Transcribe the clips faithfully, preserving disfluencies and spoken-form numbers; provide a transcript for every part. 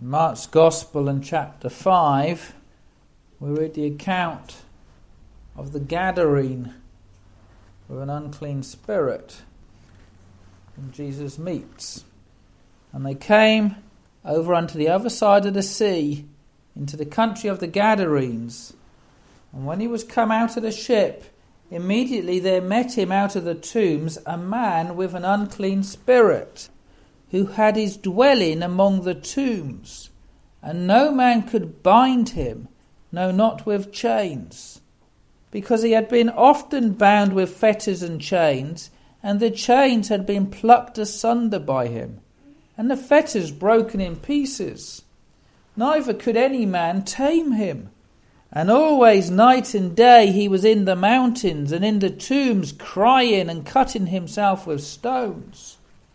In Mark's Gospel in chapter five, we read the account of the Gadarene with an unclean spirit whom Jesus meets. And they came over unto the other side of the sea, into the country of the Gadarenes. And when he was come out of the ship, immediately there met him out of the tombs a man with an unclean spirit, who had his dwelling among the tombs, and no man could bind him, no, not with chains, because he had been often bound with fetters and chains, and the chains had been plucked asunder by him, and the fetters broken in pieces. Neither could any man tame him. And always night and day he was in the mountains and in the tombs, crying and cutting himself with stones.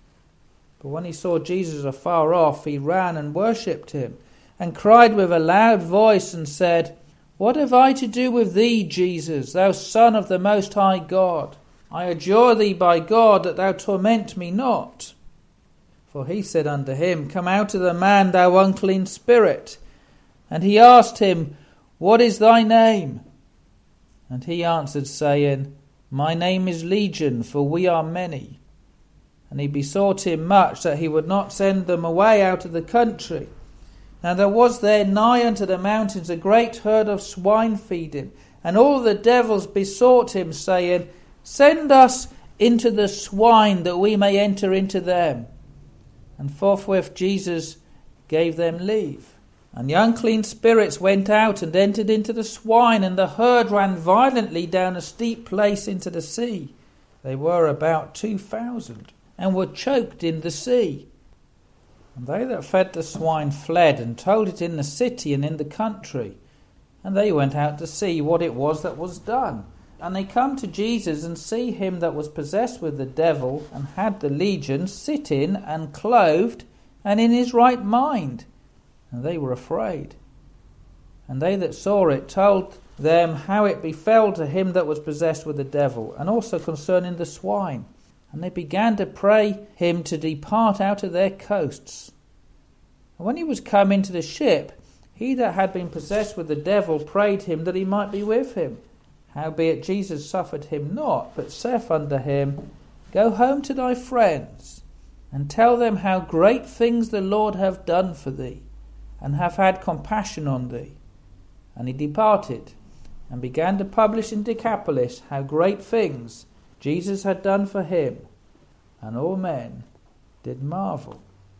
But when he saw Jesus afar off, he ran and worshipped him, and cried with a loud voice and said, What have I to do with thee, Jesus, thou Son of the Most High God? I adjure thee by God that thou torment me not. For he said unto him, Come out of the man, thou unclean spirit. And he asked him, What is thy name? And he answered, saying, My name is Legion, for we are many. And he besought him much that he would not send them away out of the country. Now there was there nigh unto the mountains a great herd of swine feeding, and all the devils besought him, saying, Send us into the swine, that we may enter into them. And forthwith Jesus gave them leave. And the unclean spirits went out and entered into the swine, and the herd ran violently down a steep place into the sea. They were about two thousand, and were choked in the sea. And they that fed the swine fled, and told it in the city and in the country. And they went out to see what it was that was done. And they come to Jesus, and see him that was possessed with the devil, and had the legion, sitting and clothed, and in his right mind. And they were afraid. And they that saw it told them how it befell to him that was possessed with the devil, and also concerning the swine. And they began to pray him to depart out of their coasts. And when he was come into the ship, he that had been possessed with the devil prayed him that he might be with him. Howbeit Jesus suffered him not, but saith unto him, Go home to thy friends, and tell them how great things the Lord hath done for thee, and hath had compassion on thee. And he departed, and began to publish in Decapolis how great things Jesus had done for him, and all men did marvel.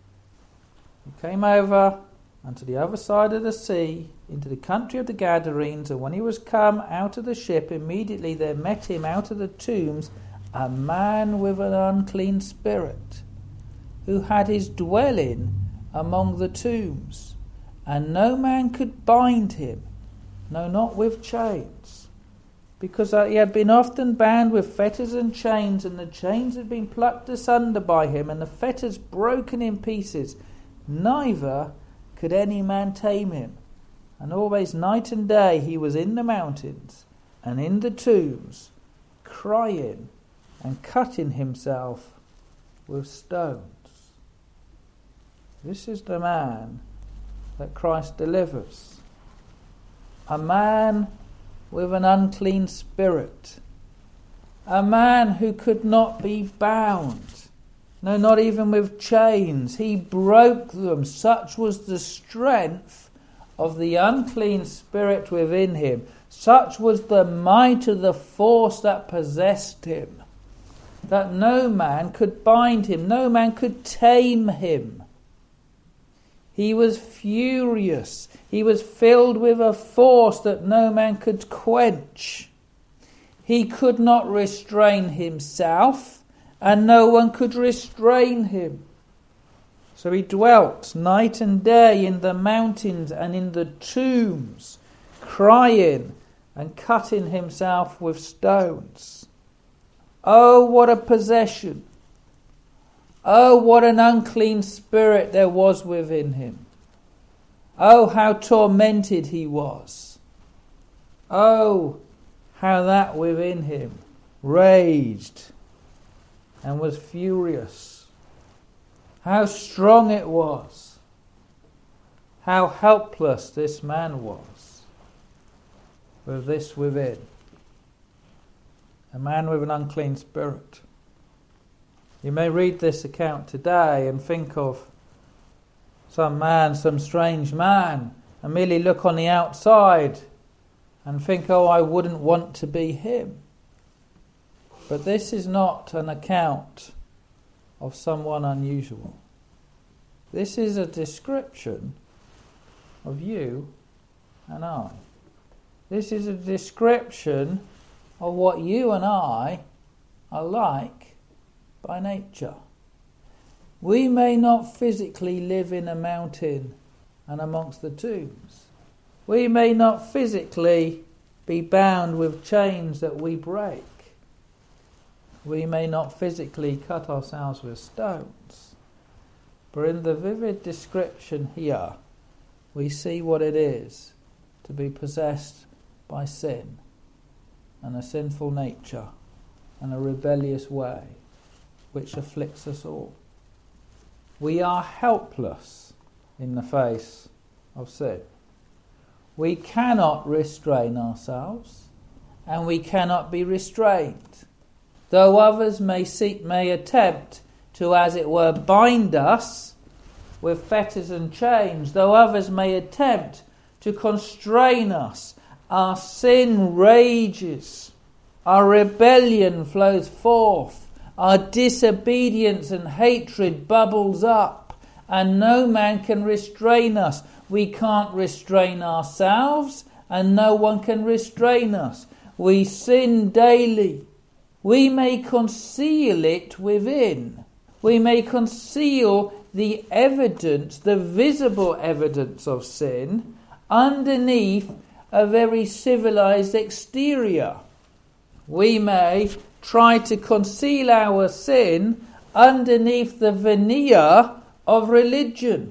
He came over unto the other side of the sea, into the country of the Gadarenes, and when he was come out of the ship, immediately there met him out of the tombs a man with an unclean spirit, who had his dwelling among the tombs, and no man could bind him, no, not with chains, because he had been often bound with fetters and chains, and the chains had been plucked asunder by him, and the fetters broken in pieces. Neither could any man tame him. And always night and day he was in the mountains and in the tombs, crying and cutting himself with stones. This is the man that Christ delivers. A man with an unclean spirit. A man who could not be bound. No, not even with chains. He broke them. Such was the strength of the unclean spirit within him. Such was the might of the force that possessed him, that no man could bind him. No man could tame him. He was furious. He was filled with a force that no man could quench. He could not restrain himself, and no one could restrain him. So he dwelt night and day in the mountains and in the tombs, crying and cutting himself with stones. Oh, what a possession! Oh, what an unclean spirit there was within him. Oh, how tormented he was. Oh, how that within him raged and was furious. How strong it was. how helpless this man was with this within. A man with an unclean spirit. You may read this account today and think of some man, some strange man, and merely look on the outside and think, oh, I wouldn't want to be him. But this is not an account of someone unusual. This is a description of you and I. This is a description of what you and I are like by nature. We may not physically live in a mountain and amongst the tombs. We may not physically be bound with chains that we break. We may not physically cut ourselves with stones. But in the vivid description here, we see what it is to be possessed by sin and a sinful nature and a rebellious way which afflicts us all. We are helpless in the face of sin. We cannot restrain ourselves, and we cannot be restrained. Though others may seek, may attempt to, as it were, bind us with fetters and chains, though others may attempt to constrain us, our sin rages, our rebellion flows forth, our disobedience and hatred bubbles up, and no man can restrain us. We can't restrain ourselves, and no one can restrain us. We sin daily. We may conceal it within. We may conceal the evidence, the visible evidence of sin, underneath a very civilized exterior. We may try to conceal our sin underneath the veneer of religion.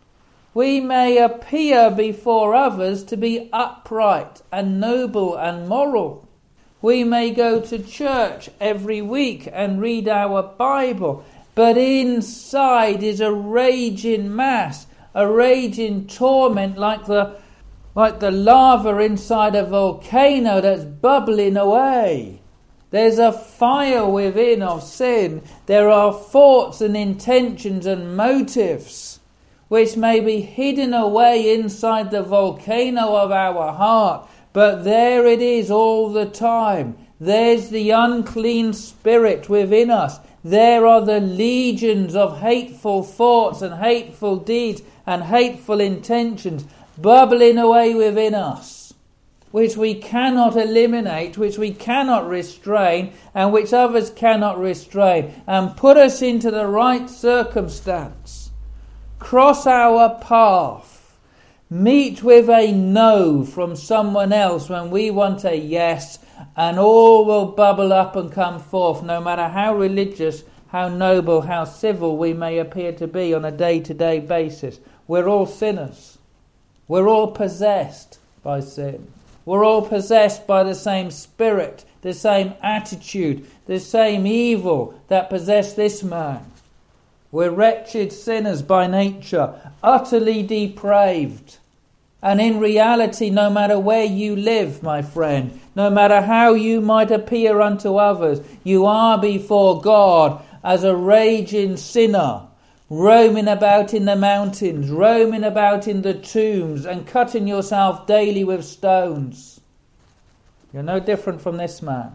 We may appear before others to be upright and noble and moral. We may go to church every week and read our Bible, but inside is a raging mass, a raging torment like the like the lava inside a volcano that's bubbling away. There's a fire within of sin. There are thoughts and intentions and motives which may be hidden away inside the volcano of our heart, but there it is all the time. There's the unclean spirit within us. There are the legions of hateful thoughts and hateful deeds and hateful intentions bubbling away within us, which we cannot eliminate, which we cannot restrain, and which others cannot restrain, and put us into the right circumstance. Cross our path. Meet with a no from someone else when we want a yes, and all will bubble up and come forth, no matter how religious, how noble, how civil we may appear to be on a day-to-day basis. We're all sinners. We're all possessed by sin. We're all possessed by the same spirit, the same attitude, the same evil that possessed this man. We're wretched sinners by nature, utterly depraved. And in reality, no matter where you live, my friend, no matter how you might appear unto others, you are before God as a raging sinner, roaming about in the mountains, roaming about in the tombs, and cutting yourself daily with stones. You're no different from this man.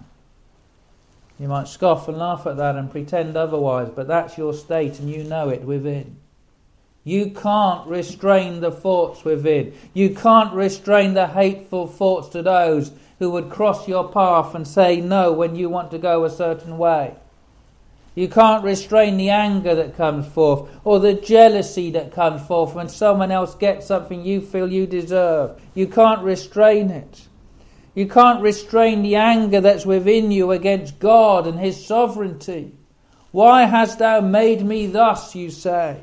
You might scoff and laugh at that and pretend otherwise, but that's your state and you know it within. You can't restrain the thoughts within. You can't restrain the hateful thoughts to those who would cross your path and say no when you want to go a certain way. You can't restrain the anger that comes forth, or the jealousy that comes forth when someone else gets something you feel you deserve. You can't restrain it. You can't restrain the anger that's within you against God and His sovereignty. Why hast thou made me thus, you say?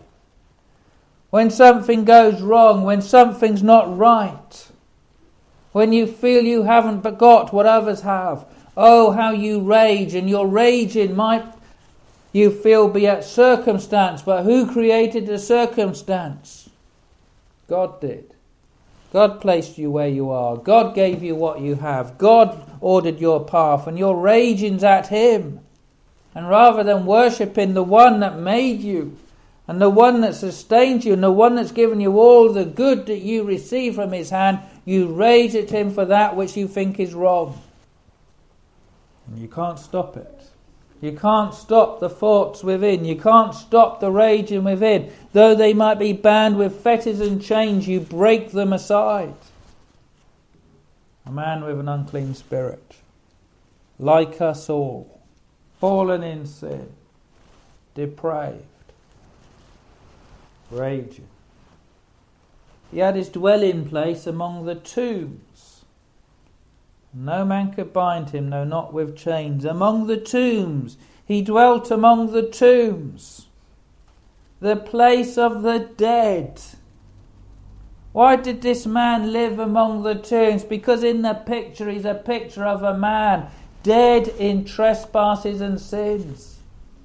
When something goes wrong, when something's not right, when you feel you haven't got what others have, oh, how you rage, and your raging might, you feel, be at circumstance, but who created the circumstance? God did. God placed you where you are. God gave you what you have. God ordered your path, and you're raging at him. And rather than worshipping the one that made you, and the one that sustained you, and the one that's given you all the good that you receive from his hand, you rage at him for that which you think is wrong. And you can't stop it. You can't stop the thoughts within. You can't stop the raging within. Though they might be bound with fetters and chains, you break them aside. A man with an unclean spirit, like us all, fallen in sin, depraved, raging. He had his dwelling place among the tombs. No man could bind him, no, not with chains. Among the tombs. He dwelt among the tombs. The place of the dead. Why did this man live among the tombs? Because in the picture he's a picture of a man dead in trespasses and sins.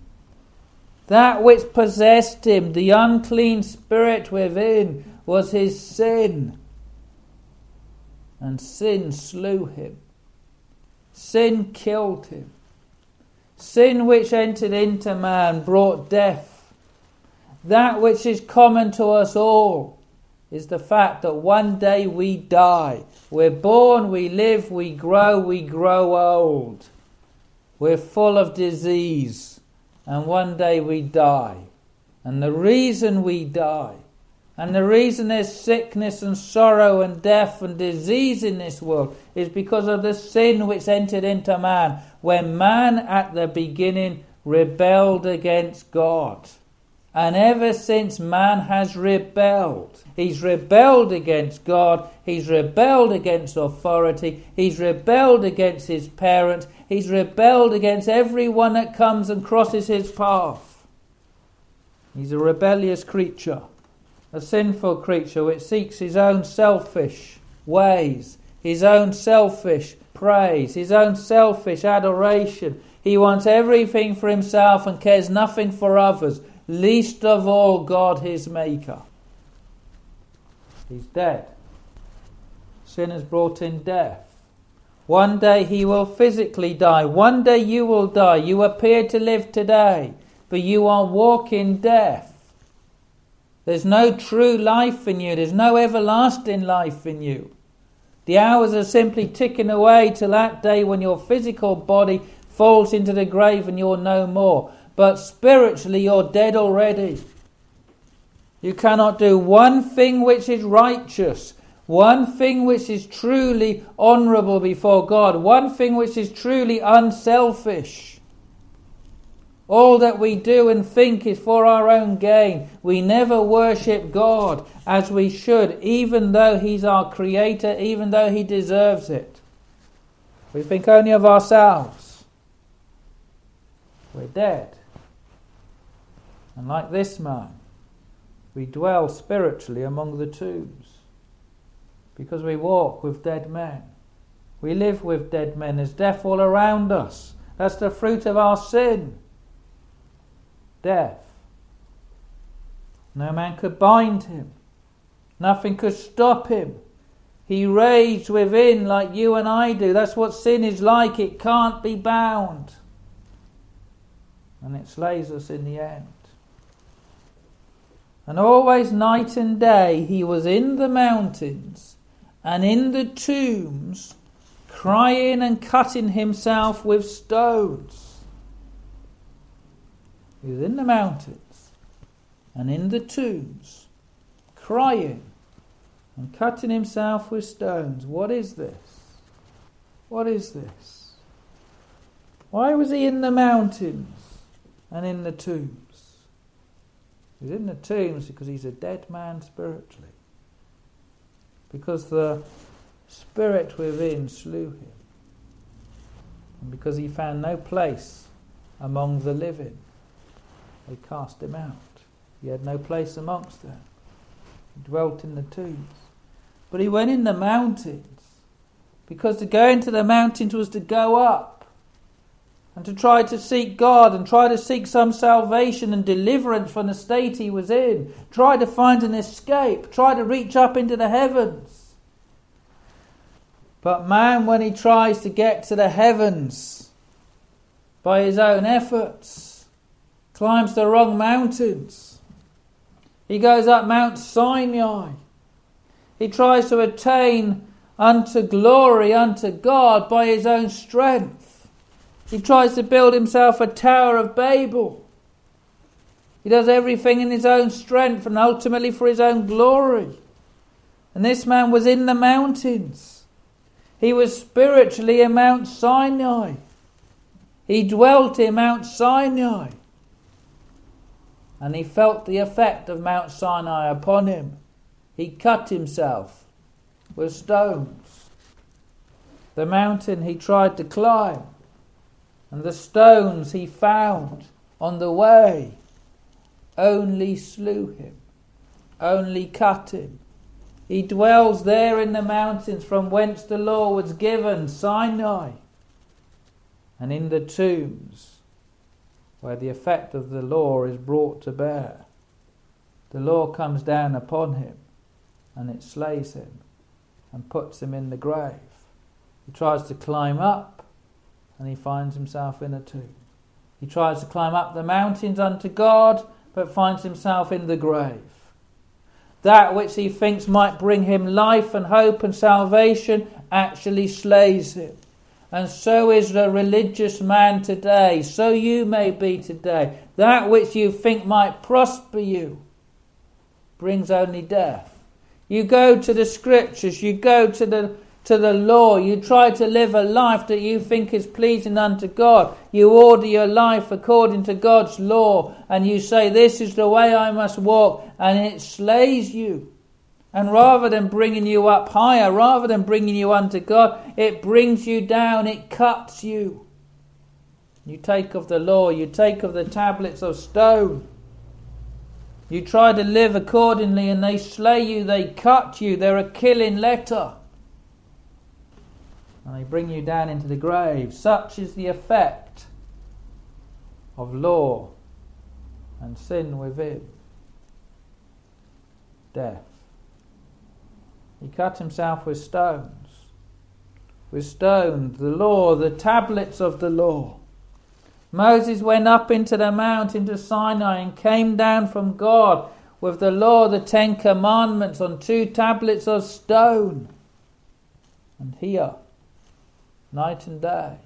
That which possessed him, the unclean spirit within, was his sin. And sin slew him. Sin killed him. Sin which entered into man brought death. That which is common to us all is the fact that one day we die. We're born, we live, we grow, we grow old. We're full of disease. And one day we die. And the reason we die, and the reason there's sickness and sorrow and death and disease in this world, is because of the sin which entered into man, when man at the beginning rebelled against God. And ever since man has rebelled, he's rebelled against God, he's rebelled against authority, he's rebelled against his parents, he's rebelled against everyone that comes and crosses his path. He's a rebellious creature. A sinful creature which seeks his own selfish ways, his own selfish praise, his own selfish adoration. He wants everything for himself and cares nothing for others, least of all God his maker. He's dead. Sin has brought in death. One day he will physically die. One day you will die. You appear to live today, but you are walking death. There's no true life in you. There's no everlasting life in you. The hours are simply ticking away till that day when your physical body falls into the grave and you're no more. But spiritually you're dead already. You cannot do one thing which is righteous, one thing which is truly honourable before God, one thing which is truly unselfish. All that we do and think is for our own gain. We never worship God as we should, even though he's our creator, even though he deserves it. We think only of ourselves. We're dead. And like this man, we dwell spiritually among the tombs, because we walk with dead men. We live with dead men. There's death all around us. That's the fruit of our sin. Death. No man could bind him. Nothing could stop him. He raged within like you and I do. That's what sin is like. It can't be bound. And it slays us in the end. And always night and day he was in the mountains and in the tombs, crying and cutting himself with stones. He was in the mountains and in the tombs, crying and cutting himself with stones. What is this? What is this? Why was he in the mountains and in the tombs? He's in the tombs because he's a dead man spiritually. Because the spirit within slew him. And because he found no place among the living. They cast him out. He had no place amongst them. He dwelt in the tombs. But he went in the mountains, because to go into the mountains was to go up. and to try to seek God and try to seek some salvation and deliverance from the state he was in. Try to find an escape. Try to reach up into the heavens. But man, when he tries to get to the heavens by his own efforts, climbs the wrong mountains. He goes up Mount Sinai. He tries to attain unto glory, unto God by his own strength. He tries to build himself a Tower of Babel. He does everything in his own strength and ultimately for his own glory. And this man was in the mountains. He was spiritually in Mount Sinai. He dwelt in Mount Sinai. And he felt the effect of Mount Sinai upon him. He cut himself with stones. The mountain he tried to climb, and the stones he found on the way only slew him, only cut him. He dwells there in the mountains from whence the law was given, Sinai, and in the tombs where the effect of the law is brought to bear. The law comes down upon him and it slays him and puts him in the grave. He tries to climb up and he finds himself in a tomb. He tries to climb up the mountains unto God but finds himself in the grave. That which he thinks might bring him life and hope and salvation actually slays him. And so is the religious man today. So you may be today. That which you think might prosper you brings only death. You go to the scriptures, you go to the to the law, you try to live a life that you think is pleasing unto God. You order your life according to God's law, and you say, this is the way I must walk, and it slays you. And rather than bringing you up higher, rather than bringing you unto God, it brings you down, it cuts you. You take of the law, you take of the tablets of stone. You try to live accordingly and they slay you, they cut you, they're a killing letter. And they bring you down into the grave. Such is the effect of law and sin within. Death. He cut himself with stones. With stones, the law, the tablets of the law. Moses went up into the mountain to Sinai and came down from God with the law, the Ten Commandments on two tablets of stone. And here, night and day,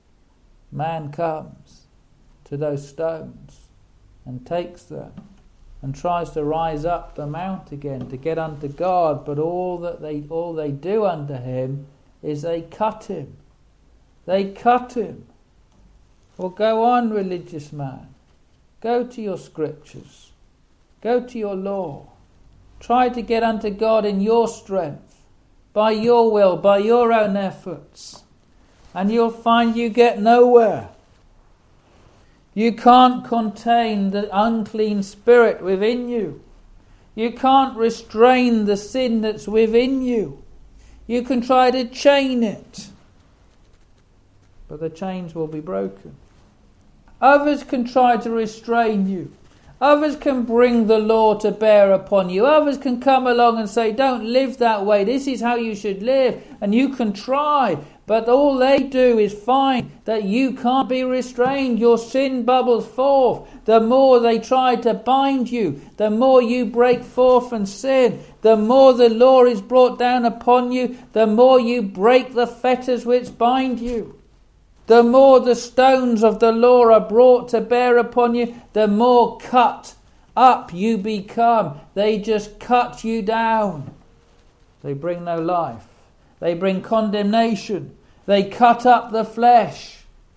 man comes to those stones and takes them and tries to rise up the mount again to get unto God, but all that they all they do unto him is they cut him. They cut him. Well, go on, religious man. Go to your scriptures. Go to your law. Try to get unto God in your strength, by your will, by your own efforts. And you'll find you get nowhere. You can't contain the unclean spirit within you. You can't restrain the sin that's within you. You can try to chain it, but the chains will be broken. Others can try to restrain you. Others can bring the law to bear upon you. Others can come along and say, don't live that way. This is how you should live. And you can try. But all they do is find that you can't be restrained. Your sin bubbles forth. The more they try to bind you, the more you break forth and sin. The more the law is brought down upon you, the more you break the fetters which bind you. The more the stones of the law are brought to bear upon you, the more cut up you become. They just cut you down. They bring no life. They bring condemnation. They cut up the flesh.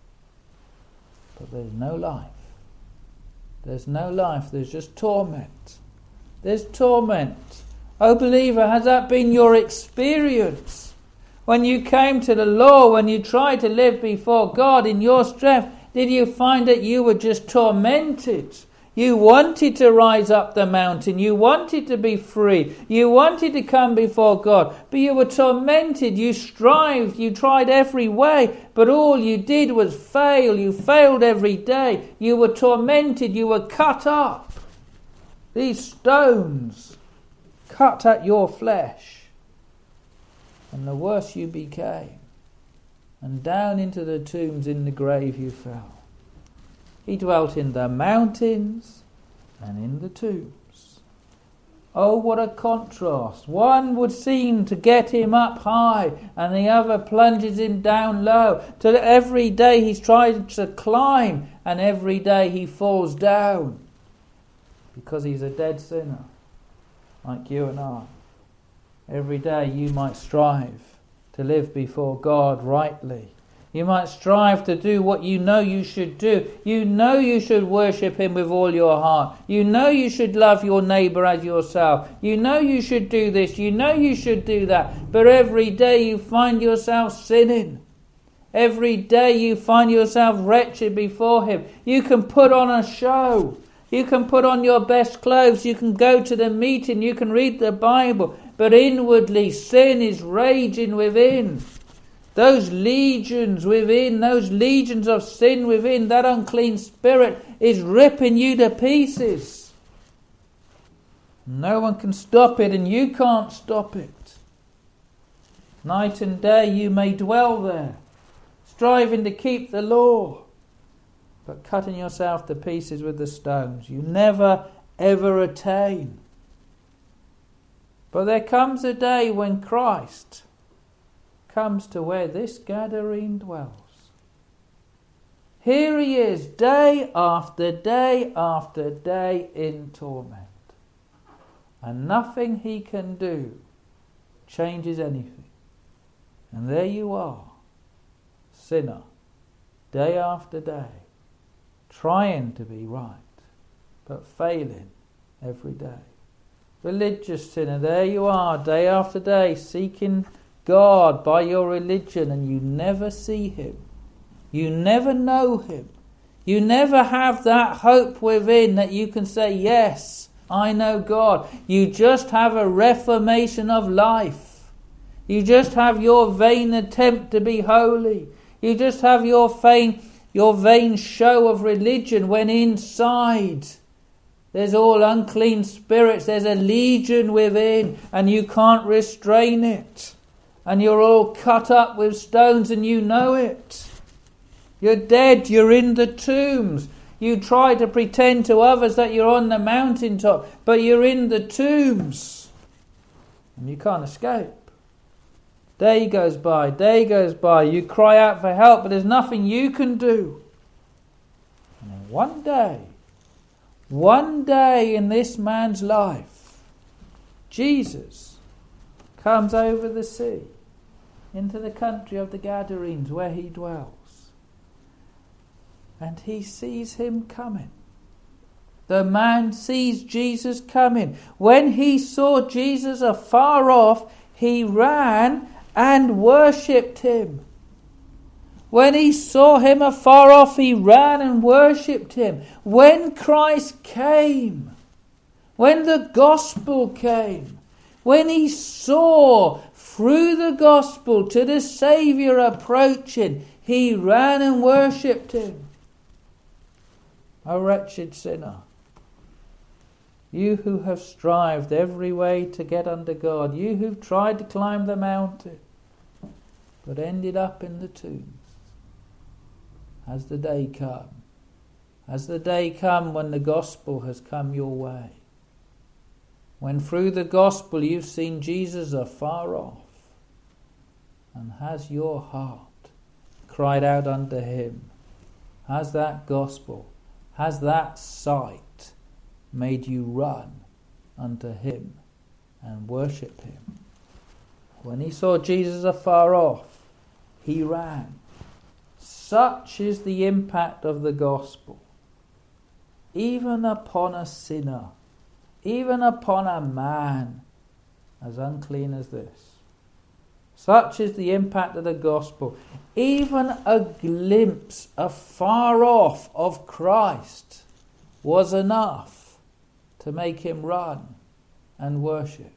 But there's no life. There's no life. There's just torment. There's torment. Oh, believer, has that been your experience? When you came to the law, when you tried to live before God in your strength, did you find that you were just tormented? You wanted to rise up the mountain. You wanted to be free. You wanted to come before God. But you were tormented. You strived. You tried every way. But all you did was fail. You failed every day. You were tormented. You were cut up. These stones cut at your flesh. And the worse you became. And down into the tombs in the grave you fell. He dwelt in the mountains and in the tombs. Oh, what a contrast. One would seem to get him up high and the other plunges him down low. Till every day he's trying to climb and every day he falls down. Because he's a dead sinner, like you and I. Every day you might strive to live before God rightly. You might strive to do what you know you should do. You know you should worship him with all your heart. You know you should love your neighbour as yourself. You know you should do this. You know you should do that. But every day you find yourself sinning. Every day you find yourself wretched before him. You can put on a show. You can put on your best clothes. You can go to the meeting. You can read the Bible. But inwardly sin is raging within. Those legions within, those legions of sin within, that unclean spirit is ripping you to pieces. No one can stop it and you can't stop it. Night and day you may dwell there, striving to keep the law, but cutting yourself to pieces with the stones. You never ever attain. But there comes a day when Christ comes to where this Gadarene dwells. Here he is, day after day after day in torment. And nothing he can do changes anything. And there you are, sinner, day after day, trying to be right, but failing every day. Religious sinner, there you are, day after day, seeking God by your religion, and you never see him. You never know him. You never have that hope within that you can say, yes, I know God. You just have a reformation of life. You just have your vain attempt to be holy. You just have your vain, your vain show of religion when inside there's all unclean spirits. There's a legion within and you can't restrain it. And you're all cut up with stones and you know it. You're dead, you're in the tombs. You try to pretend to others that you're on the mountaintop, but you're in the tombs. And you can't escape. Day goes by, day goes by. You cry out for help, but there's nothing you can do. And then one day, one day in this man's life, Jesus comes over the sea into the country of the Gadarenes where he dwells. And he sees him coming. The man sees Jesus coming. When he saw Jesus afar off, he ran and worshipped him. When he saw him afar off, he ran and worshipped him. When Christ came, when the gospel came, when he saw through the gospel to the Saviour approaching, he ran and worshipped him. O wretched sinner, you who have strived every way to get under God, you who've tried to climb the mountain, but ended up in the tombs, has the day come? Has the day come when the gospel has come your way? When through the gospel you've seen Jesus afar off, and has your heart cried out unto him? Has that gospel, has that sight made you run unto him and worship him? When he saw Jesus afar off, he ran. Such is the impact of the gospel, even upon a sinner, even upon a man as unclean as this. Such is the impact of the gospel. Even a glimpse afar off of Christ was enough to make him run and worship.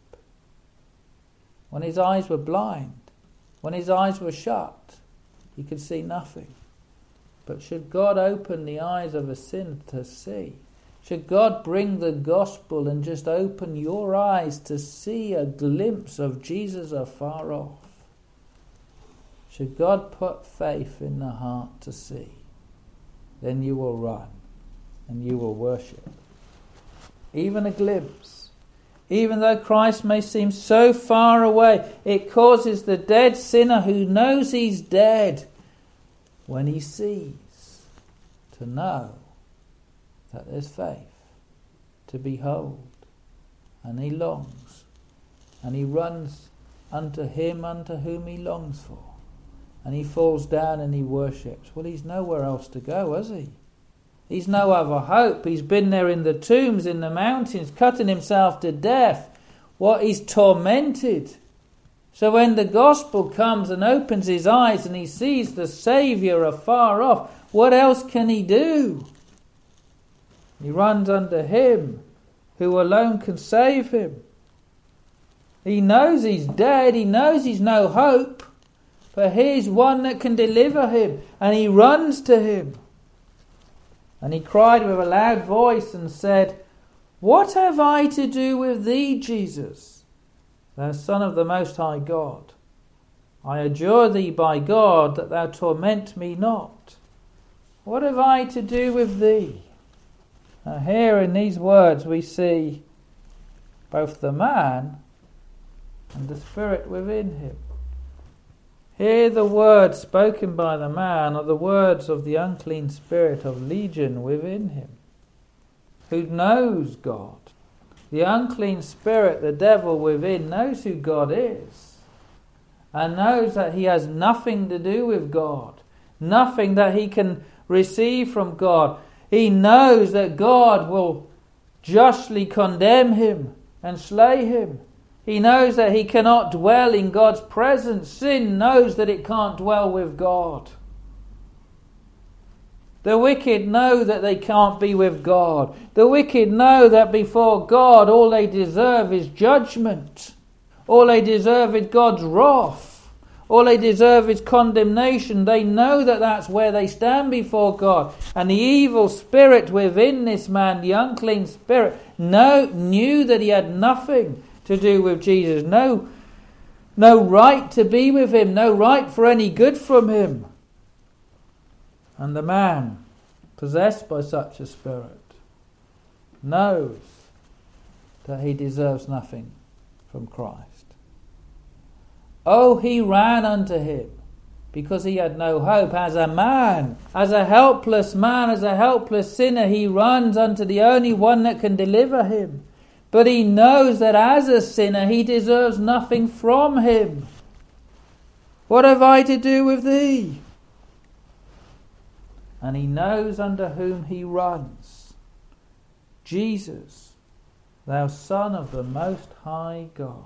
When his eyes were blind, when his eyes were shut, he could see nothing. But should God open the eyes of a sinner to see, should God bring the gospel and just open your eyes to see a glimpse of Jesus afar off, should God put faith in the heart to see, then you will run and you will worship. Even a glimpse, even though Christ may seem so far away, it causes the dead sinner who knows he's dead, when he sees, to know that there's faith, to behold, and he longs, and he runs unto him unto whom he longs for, and he falls down and he worships. Well, he's nowhere else to go, has he? He's no other hope. He's been there in the tombs, in the mountains, cutting himself to death. What, he's tormented. So when the gospel comes and opens his eyes and he sees the Saviour afar off, what else can he do? He runs unto him who alone can save him. He knows he's dead. He knows he's no hope. But here's one that can deliver him. And he runs to him. And he cried with a loud voice and said, "What have I to do with thee, Jesus, thou Son of the Most High God? I adjure thee by God that thou torment me not. What have I to do with thee?" Now here in these words we see both the man and the spirit within him. Here the words spoken by the man are the words of the unclean spirit of Legion within him, who knows God. The unclean spirit, the devil within, knows who God is, and knows that he has nothing to do with God, nothing that he can receive from God. He knows that God will justly condemn him and slay him. He knows that he cannot dwell in God's presence. Sin knows that it can't dwell with God. The wicked know that they can't be with God. The wicked know that before God all they deserve is judgment. All they deserve is God's wrath. All they deserve is condemnation. They know that that's where they stand before God. And the evil spirit within this man, the unclean spirit, know, knew that he had nothing to do with Jesus. No, no right to be with him. No right for any good from him. And the man, possessed by such a spirit, knows that he deserves nothing from Christ. Oh, he ran unto him because he had no hope. As a man, as a helpless man, as a helpless sinner, he runs unto the only one that can deliver him. But he knows that as a sinner he deserves nothing from him. What have I to do with thee? And he knows unto whom he runs. Jesus, thou Son of the Most High God.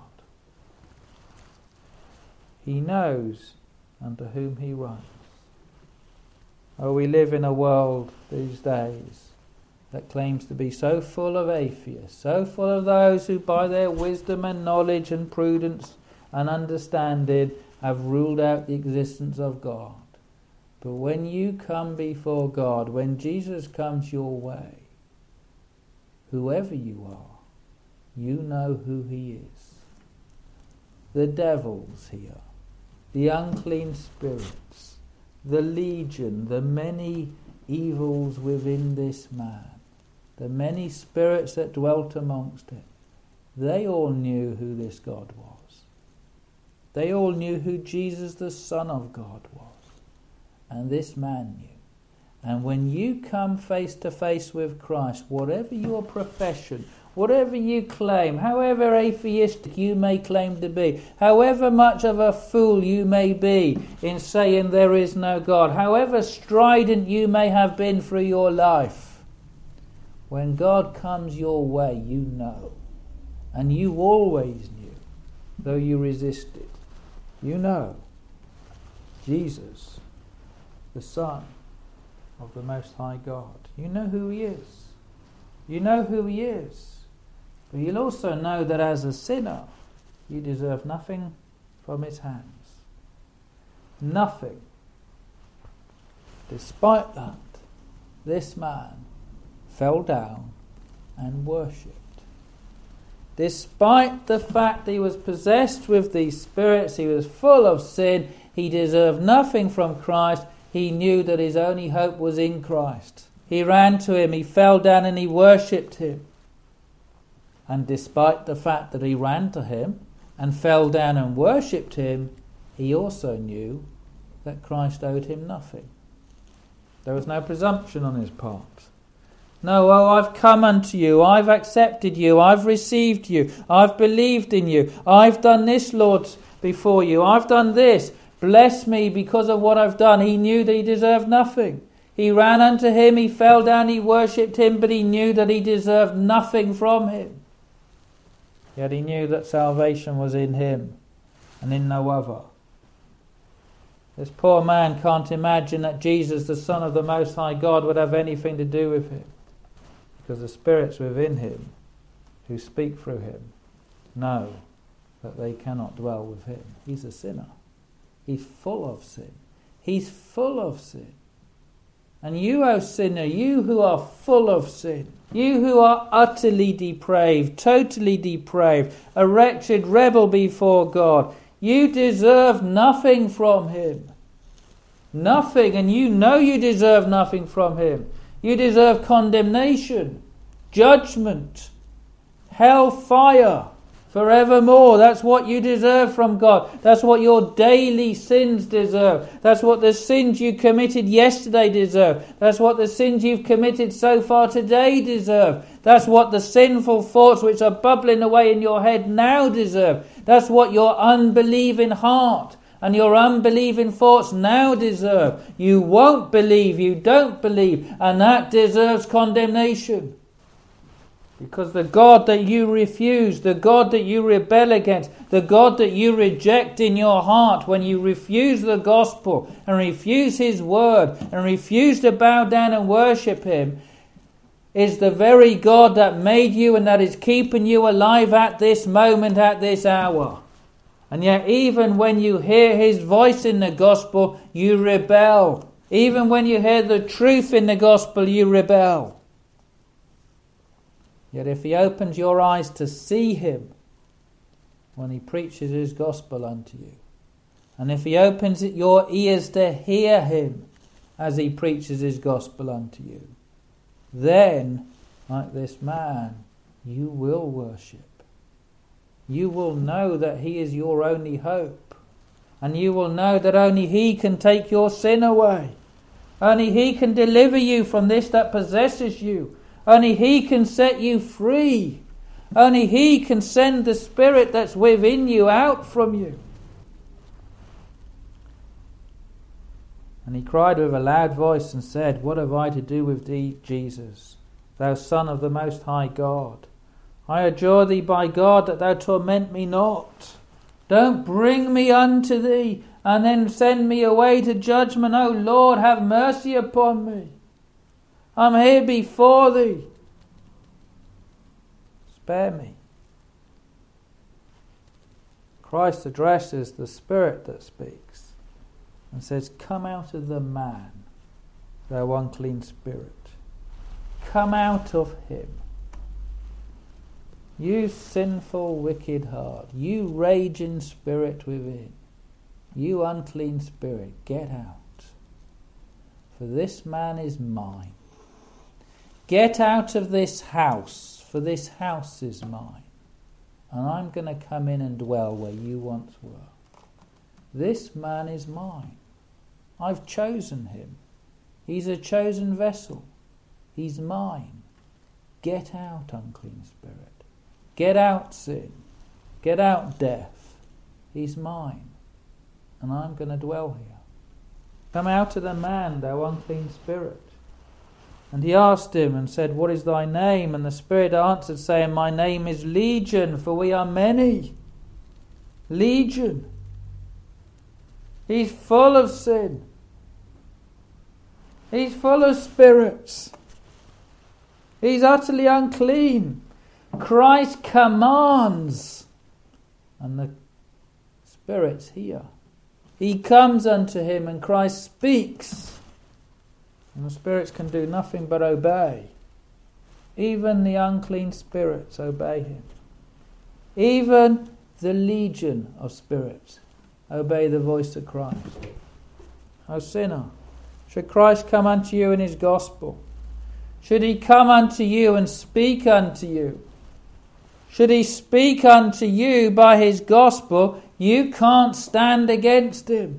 He knows unto whom he runs. Oh, we live in a world these days that claims to be so full of atheists, so full of those who by their wisdom and knowledge and prudence and understanding have ruled out the existence of God. But when you come before God, when Jesus comes your way, whoever you are, you know who he is. The devil's here, the unclean spirits, the legion, the many evils within this man, the many spirits that dwelt amongst him, they all knew who this God was. They all knew who Jesus the Son of God was. And this man knew. And when you come face to face with Christ, whatever your profession, whatever you claim, however atheistic you may claim to be, however much of a fool you may be in saying there is no God, however strident you may have been through your life, when God comes your way, you know. And you always knew, though you resisted. You know, Jesus, the Son of the Most High God. You know who he is. You know who he is. But you'll also know that as a sinner, you deserve nothing from his hands. Nothing. Despite that, this man fell down and worshipped. Despite the fact that he was possessed with these spirits, he was full of sin, he deserved nothing from Christ, he knew that his only hope was in Christ. He ran to him, he fell down and he worshipped him. And despite the fact that he ran to him and fell down and worshipped him, he also knew that Christ owed him nothing. There was no presumption on his part. No, oh, I've come unto you, I've accepted you, I've received you, I've believed in you, I've done this, Lord, before you, I've done this, bless me because of what I've done. He knew that he deserved nothing. He ran unto him, he fell down, he worshipped him, but he knew that he deserved nothing from him. Yet he knew that salvation was in him and in no other. This poor man can't imagine that Jesus, the Son of the Most High God, would have anything to do with him, because the spirits within him who speak through him know that they cannot dwell with him. He's a sinner. He's full of sin. He's full of sin. And you, O sinner, you who are full of sin, you who are utterly depraved, totally depraved, a wretched rebel before God, you deserve nothing from him. Nothing, and you know you deserve nothing from him. You deserve condemnation, judgment, hell fire, forevermore. That's what you deserve from God. That's what your daily sins deserve. That's what the sins you committed yesterday deserve. That's what the sins you've committed so far today deserve. That's what the sinful thoughts which are bubbling away in your head now deserve. That's what your unbelieving heart and your unbelieving thoughts now deserve. You won't believe, you don't believe, and that deserves condemnation. Because the God that you refuse, the God that you rebel against, the God that you reject in your heart when you refuse the gospel and refuse his word and refuse to bow down and worship him, is the very God that made you and that is keeping you alive at this moment, at this hour. And yet even when you hear his voice in the gospel, you rebel. Even when you hear the truth in the gospel, you rebel. Yet if he opens your eyes to see him when he preaches his gospel unto you, and if he opens your ears to hear him as he preaches his gospel unto you, then, like this man, you will worship. You will know that he is your only hope. And you will know that only he can take your sin away. Only he can deliver you from this that possesses you. Only he can set you free. Only he can send the spirit that's within you out from you. And he cried with a loud voice and said, What have I to do with thee, Jesus, thou Son of the Most High God? I adjure thee by God that thou torment me not. Don't bring me unto thee and then send me away to judgment. O Lord, have mercy upon me. I'm here before thee. Spare me. Christ addresses the spirit that speaks and says, Come out of the man, thou unclean spirit. Come out of him. You sinful, wicked heart. You raging spirit within. You unclean spirit, get out. For this man is mine. Get out of this house, for this house is mine. And I'm going to come in and dwell where you once were. This man is mine. I've chosen him. He's a chosen vessel. He's mine. Get out, unclean spirit. Get out, sin. Get out, death. He's mine. And I'm going to dwell here. Come out of the man, thou unclean spirit. And he asked him and said, What is thy name? And the spirit answered, saying, My name is Legion, for we are many. Legion. He's full of sin. He's full of spirits. He's utterly unclean. Christ commands, and the spirits hear. He comes unto him, and Christ speaks, and the spirits can do nothing but obey. Even the unclean spirits obey him. Even the legion of spirits obey the voice of Christ. O sinner, should Christ come unto you in his gospel? Should he come unto you and speak unto you? Should he speak unto you by his gospel, you can't stand against him.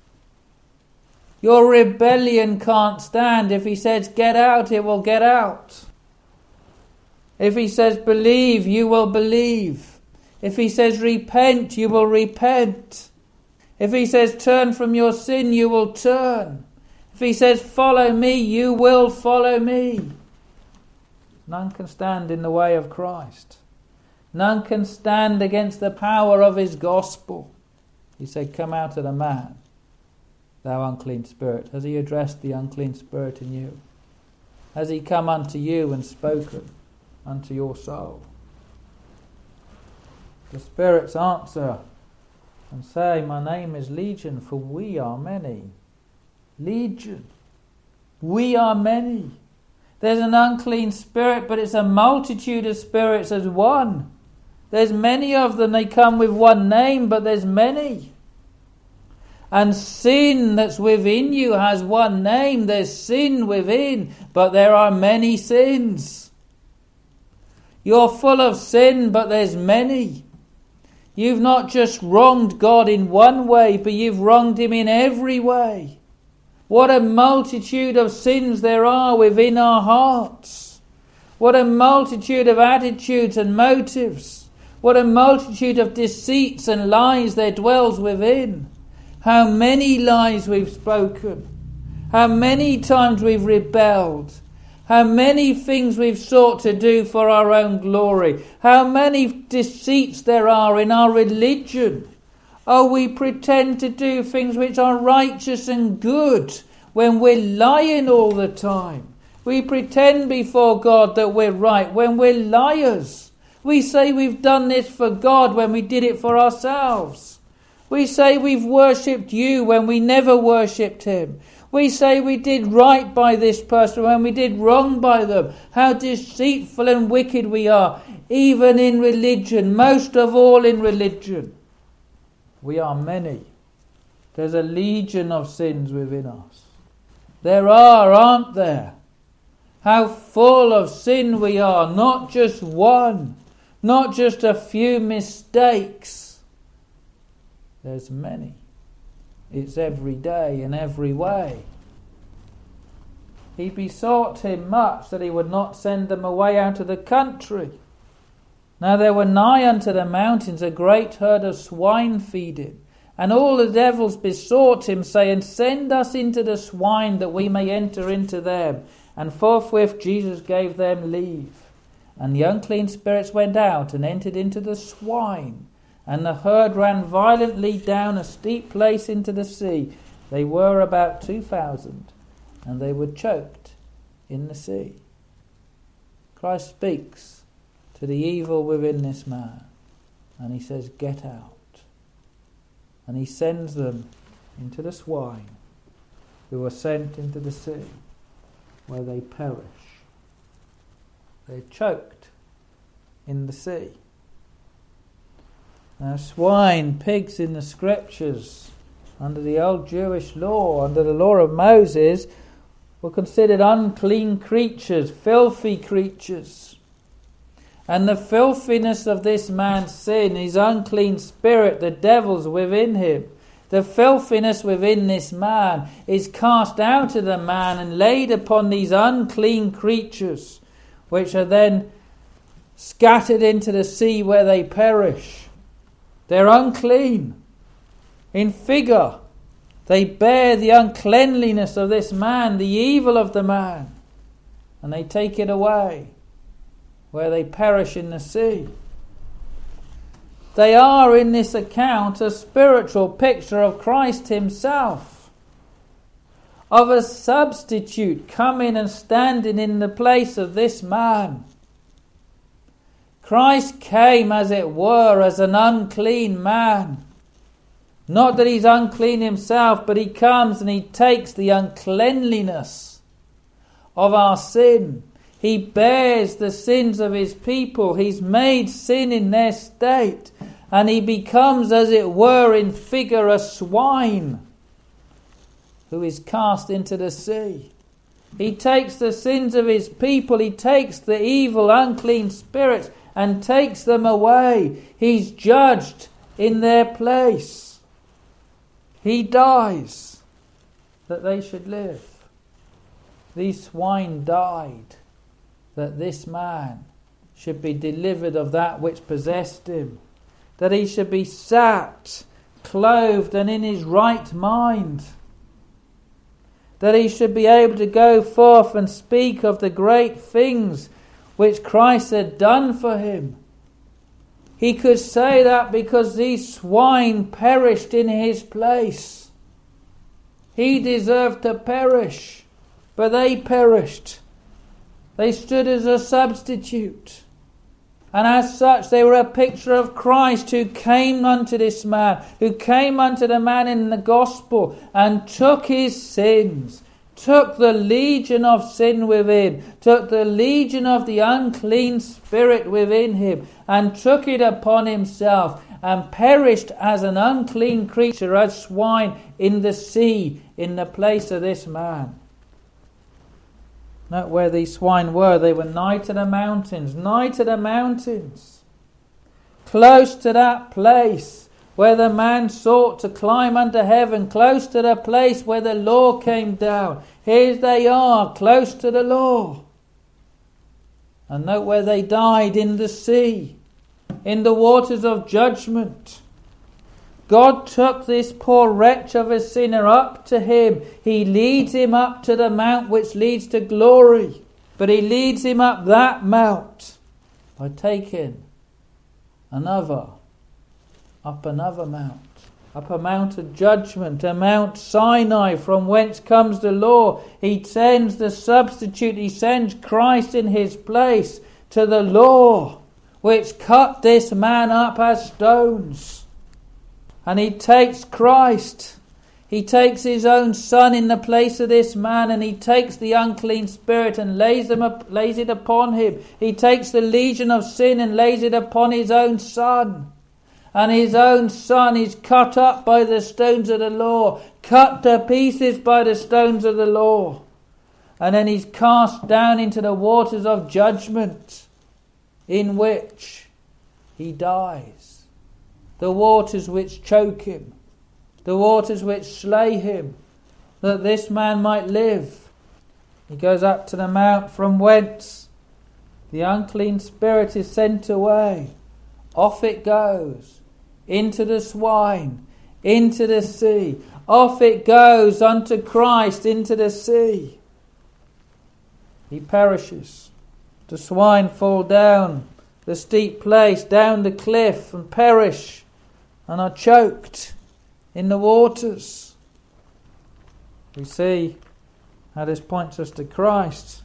Your rebellion can't stand. If he says get out, it will get out. If he says believe, you will believe. If he says repent, you will repent. If he says turn from your sin, you will turn. If he says follow me, you will follow me. None can stand in the way of Christ. None can stand against the power of his gospel. He said, come out of the man, thou unclean spirit. Has he addressed the unclean spirit in you? Has he come unto you and spoken unto your soul? The spirits answer and say, my name is Legion, for we are many. Legion. We are many. There's an unclean spirit, but it's a multitude of spirits as one. There's many of them. They come with one name, but there's many. And sin that's within you has one name. There's sin within, but there are many sins. You're full of sin, but there's many. You've not just wronged God in one way, but you've wronged him in every way. What a multitude of sins there are within our hearts. What a multitude of attitudes and motives. What a multitude of deceits and lies there dwells within. How many lies we've spoken. How many times we've rebelled. How many things we've sought to do for our own glory. How many deceits there are in our religion. Oh, we pretend to do things which are righteous and good when we're lying all the time. We pretend before God that we're right when we're liars. We say we've done this for God when we did it for ourselves. We say we've worshipped you when we never worshipped him. We say we did right by this person when we did wrong by them. How deceitful and wicked we are, even in religion, most of all in religion. We are many. There's a legion of sins within us. There are, aren't there? How full of sin we are, not just one, not just a few mistakes. There's many. It's every day in every way. He besought him much that he would not send them away out of the country. Now there were nigh unto the mountains a great herd of swine feeding, and all the devils besought him, saying, send us into the swine, that we may enter into them. And forthwith Jesus gave them leave. And the unclean spirits went out and entered into the swine. And the herd ran violently down a steep place into the sea. They were about two thousand, and they were choked in the sea. Christ speaks to the evil within this man, and he says, get out. And he sends them into the swine, who are sent into the sea, where they perish. They're choked in the sea. Now, swine, pigs in the scriptures, under the old Jewish law, under the law of Moses, were considered unclean creatures, filthy creatures. And the filthiness of this man's sin, his unclean spirit, the devil's within him, the filthiness within this man is cast out of the man and laid upon these unclean creatures, which are then scattered into the sea where they perish. They're unclean. In figure, they bear the uncleanliness of this man, the evil of the man, and they take it away, where they perish in the sea. They are, in this account, a spiritual picture of Christ himself. of a substitute coming and standing in the place of this man. Christ came, as it were, as an unclean man. Not that he's unclean himself, but he comes and he takes the uncleanliness of our sin. He bears the sins of his people. He's made sin in their state. And he becomes, as it were, in figure a swine who is cast into the sea. He takes the sins of his people. He takes the evil, unclean spirits and takes them away. He's judged in their place. He dies that they should live. These swine died that this man should be delivered of that which possessed him, that he should be sat, clothed and in his right mind, that he should be able to go forth and speak of the great things which Christ had done for him. He could say that because these swine perished in his place. He deserved to perish, but they perished. They stood as a substitute. And as such, they were a picture of Christ, who came unto this man, who came unto the man in the gospel and took his sins, took the legion of sin within, took the legion of the unclean spirit within him, and took it upon himself, and perished as an unclean creature, as swine in the sea, in the place of this man. Note where these swine were. They were nigh to the mountains, nigh to the mountains, close to that place where the man sought to climb unto heaven, close to the place where the law came down. Here they are, close to the law. And note where they died, in the sea, in the waters of judgment. God took this poor wretch of a sinner up to him. He leads him up to the mount which leads to glory. But he leads him up that mount by taking another, up another mount, up a mount of judgment, a Mount Sinai from whence comes the law. He sends the substitute, he sends Christ in his place to the law, which cut this man up as stones. And he takes Christ, he takes his own son in the place of this man, and he takes the unclean spirit and lays them up, lays it upon him. He takes the legion of sin and lays it upon his own son. And his own son is cut up by the stones of the law, cut to pieces by the stones of the law. And then he's cast down into the waters of judgment, in which he dies. The waters which choke him, the waters which slay him, that this man might live. He goes up to the mount from whence the unclean spirit is sent away. Off it goes, into the swine, into the sea. Off it goes unto Christ, into the sea. He perishes. The swine fall down the steep place, down the cliff, and perish, and are choked in the waters. We see how this points us to Christ.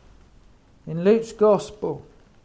In Luke's Gospel,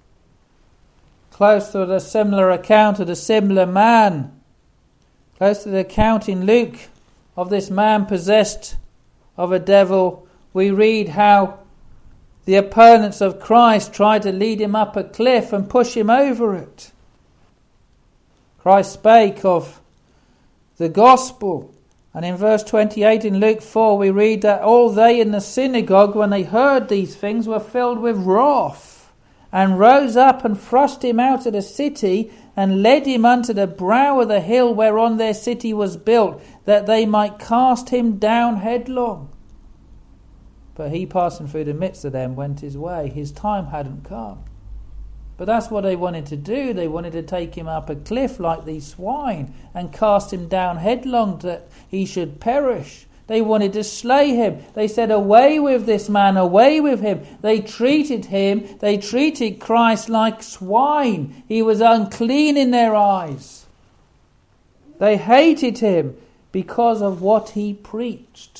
close to the similar account of the similar man, close to the account in Luke of this man possessed of a devil, we read how the opponents of Christ tried to lead him up a cliff and push him over it. Christ spake of the gospel, and in verse twenty-eight in Luke four we read that all they in the synagogue, when they heard these things, were filled with wrath, and rose up and thrust him out of the city, and led him unto the brow of the hill whereon their city was built, that they might cast him down headlong. But he, passing through the midst of them, went his way. His time hadn't come. But that's what they wanted to do. They wanted to take him up a cliff like these swine and cast him down headlong that he should perish. They wanted to slay him. They said, away with this man, away with him. They treated him, they treated Christ like swine. He was unclean in their eyes. They hated him because of what he preached.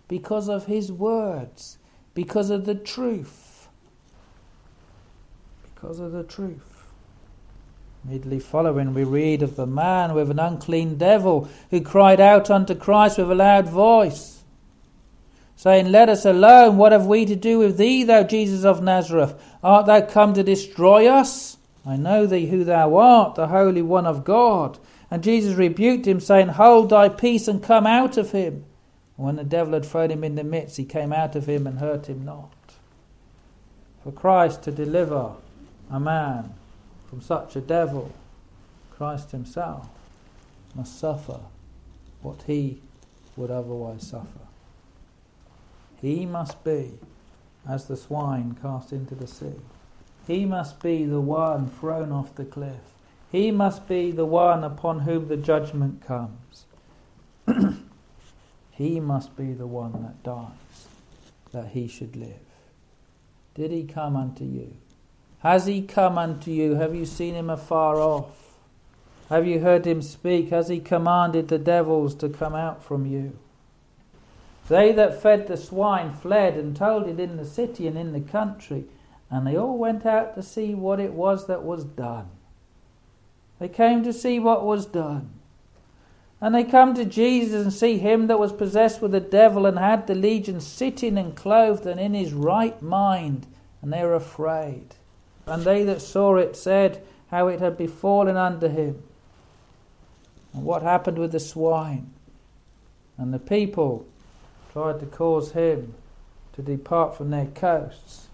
Because of his words. Because of the truth. Because of the truth. Immediately following, we read of the man with an unclean devil who cried out unto Christ with a loud voice, saying, Let us alone, what have we to do with thee, thou Jesus of Nazareth? Art thou come to destroy us? I know thee who thou art, the Holy One of God. And Jesus rebuked him, saying, Hold thy peace and come out of him. And when the devil had thrown him in the midst, he came out of him and hurt him not. For Christ to deliver a man from such a devil, Christ himself must suffer what he would otherwise suffer. He must be as the swine cast into the sea. He must be the one thrown off the cliff. He must be the one upon whom the judgment comes. He must be the one that dies, that he should live. Did he come unto you? Has he come unto you? Have you seen him afar off? Have you heard him speak? Has he commanded the devils to come out from you? They that fed the swine fled and told it in the city and in the country, and they all went out to see what it was that was done. They came to see what was done. And they come to Jesus and see him that was possessed with the devil and had the legion sitting and clothed and in his right mind, and they were afraid. And they that saw it said how it had befallen unto him, and what happened with the swine. And the people tried to cause him to depart from their coasts.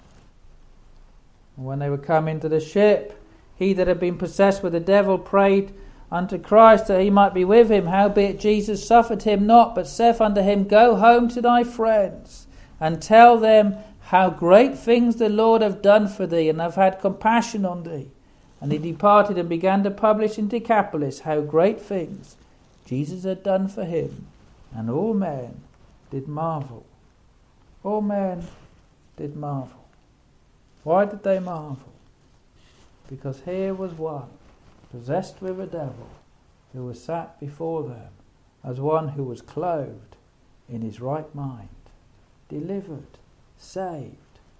And when they were come into the ship, he that had been possessed with the devil prayed unto Christ that he might be with him. Howbeit Jesus suffered him not, but saith unto him, Go home to thy friends, and tell them how great things the Lord have done for thee, and have had compassion on thee. And he departed and began to publish in Decapolis how great things Jesus had done for him. And all men did marvel. All men did marvel. Why did they marvel? Because here was one possessed with a devil who was sat before them as one who was clothed in his right mind, delivered, saved.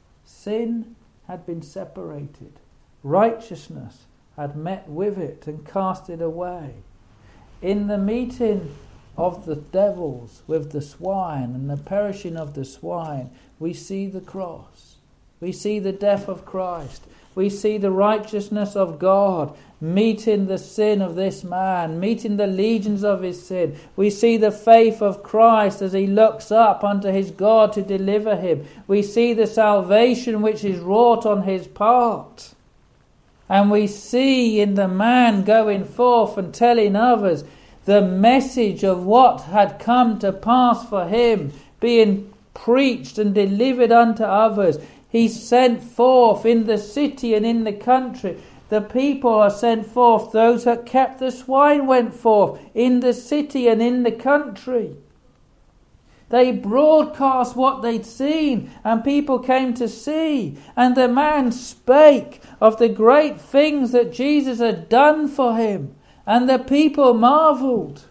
Sin had been separated. Righteousness had met with it and cast it away. In the meeting of the devils with the swine and the perishing of the swine, we see the cross. We see the death of Christ. We see the righteousness of God meeting the sin of this man, meeting the legions of his sin. We see the faith of Christ as he looks up unto his God to deliver him. We see the salvation which is wrought on his part. And we see in the man going forth and telling others the message of what had come to pass for him, being preached and delivered unto others. He sent forth in the city and in the country. The people are sent forth. Those that kept the swine went forth in the city and in the country. They broadcast what they'd seen, and people came to see. And the man spake of the great things that Jesus had done for him. And the people marveled.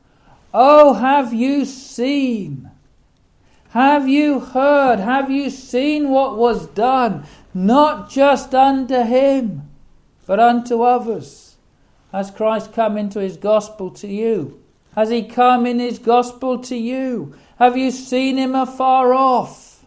Oh, have you seen? Have you heard? Have you seen what was done? Not just unto him, but unto others. Has Christ come into his gospel to you? Has he come in his gospel to you? Have you seen him afar off?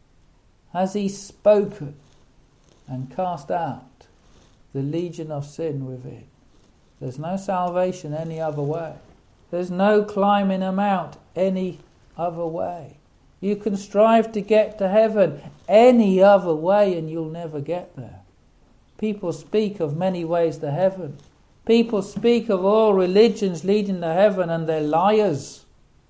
Has he spoken and cast out the legion of sin within? There's no salvation any other way. There's no climbing a mount any other way. You can strive to get to heaven any other way and you'll never get there. People speak of many ways to heaven. People speak of all religions leading to heaven, and they're liars.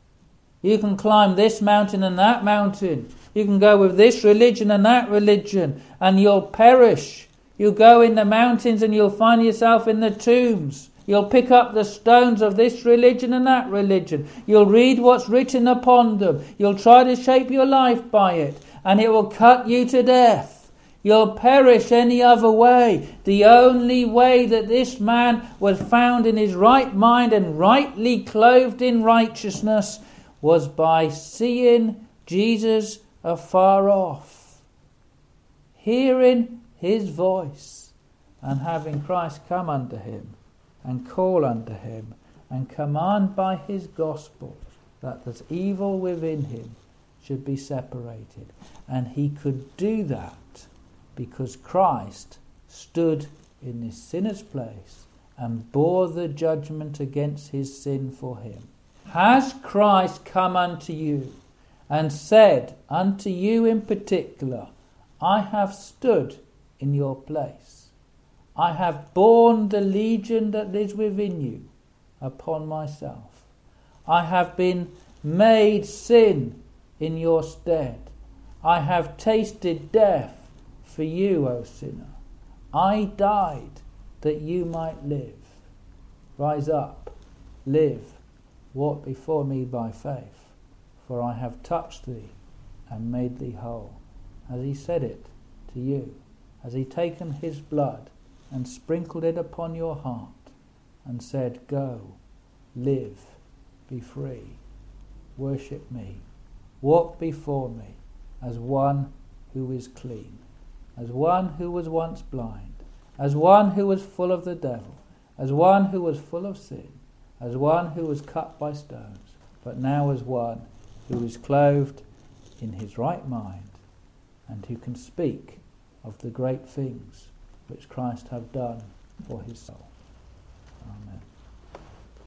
You can climb this mountain and that mountain. You can go with this religion and that religion, and you'll perish. You'll go in the mountains and you'll find yourself in the tombs. You'll pick up the stones of this religion and that religion. You'll read what's written upon them. You'll try to shape your life by it, and it will cut you to death. You'll perish any other way. The only way that this man was found in his right mind and rightly clothed in righteousness was by seeing Jesus afar off, hearing his voice, and having Christ come unto him, and call unto him, and command by his gospel that the evil within him should be separated. And he could do that because Christ stood in this sinner's place and bore the judgment against his sin for him. Has Christ come unto you and said unto you in particular, I have stood in your place. I have borne the legion that is within you upon myself. I have been made sin in your stead. I have tasted death for you, O sinner. I died that you might live. Rise up, live, walk before me by faith, for I have touched thee and made thee whole. Has he said it to you? Has he taken his blood and sprinkled it upon your heart and said, go, live, be free, worship me, walk before me as one who is clean, as one who was once blind, as one who was full of the devil, as one who was full of sin, as one who was cut by stones, but now as one who is clothed in his right mind, and who can speak of the great things which Christ hath done for his soul.